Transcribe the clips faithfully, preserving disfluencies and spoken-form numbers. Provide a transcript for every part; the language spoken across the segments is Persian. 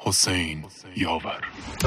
حسین یاور.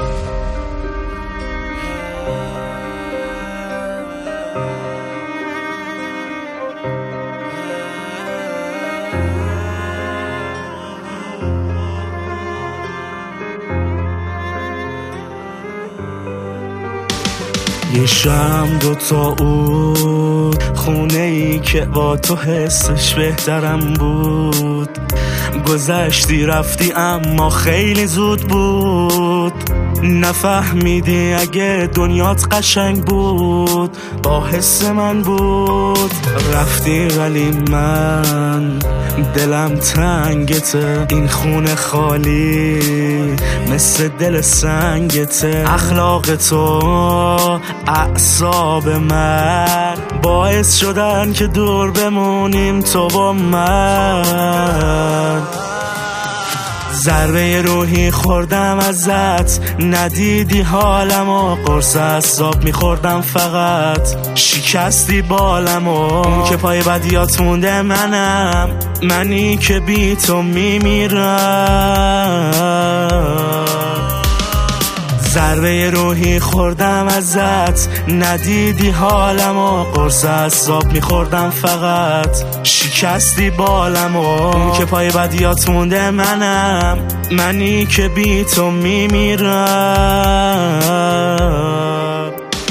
یه شم دوتا بود، خونه ای که با تو حسش بهترم بود. گذشتی رفتی اما خیلی زود بود. نفهمیدی اگه دنیات قشنگ بود با حس من بود. رفتی ولی من دلم تنگته، این خونه خالی مثل دل سنگته. اخلاق تو اعصاب من باعث شدن که دور بمونیم تو با من. ضربه روحی خوردم ازت، ندیدی حالمو، قرص اعصاب میخوردم فقط. شکستی بالمو، اون که پای بدیات مونده منم، منی که بی تو میمیرم. ضربه روحی خوردم ازت، ندیدی حالمو، قرص اعصاب میخوردم فقط. شکستی بالمو، اون که پای بدیات مونده منم، منی که بی تو میمیرم.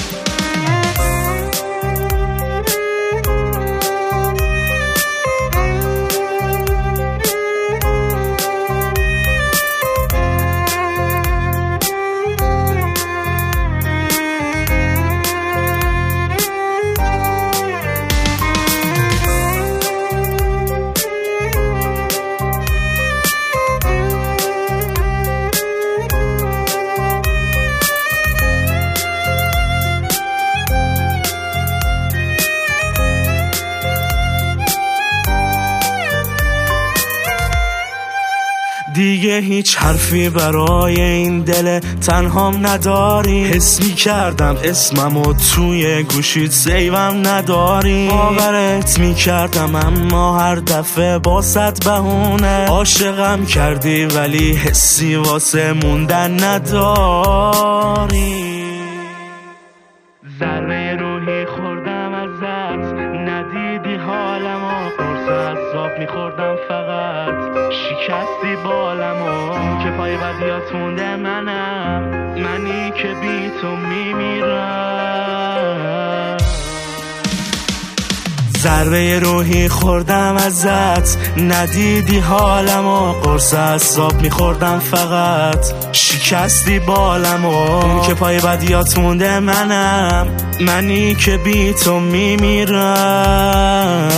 دیگه هیچ حرفی برای این دل تنهام نداری. حس می کردم اسممو توی گوشیت سیوم نداری. باورت می کردم اما هر دفعه با صد بهونه. عاشقم کردی ولی حسی واسه موندن نداری. ضربه روحی خوردم ازت، ندیدی حالمو، قرص اعصاب میخوردم فقط. شکستی بالمو، که پای بدیات مونده منم، منی که بی تو میمیرم. ضربه روحی خوردم ازت، ندیدی حالمو، قرص اعصاب میخوردم فقط. شکستی بالمو، که پای بدیات مونده منم، منی که بی تو میمیرم.